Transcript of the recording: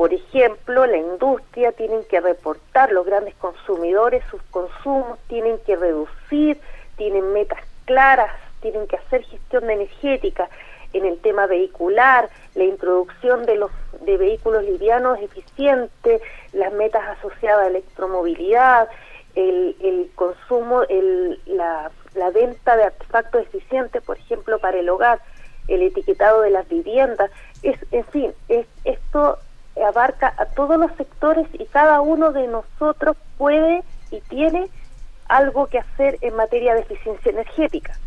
Por ejemplo, la industria tienen que reportar, los grandes consumidores, sus consumos, tienen que reducir, tienen metas claras, tienen que hacer gestión de energética. En el tema vehicular, la introducción de vehículos livianos eficientes, las metas asociadas a electromovilidad, el consumo, la venta de artefactos eficientes, por ejemplo, para el hogar, el etiquetado de las viviendas, esto abarca a todos los sectores y cada uno de nosotros puede y tiene algo que hacer en materia de eficiencia energética.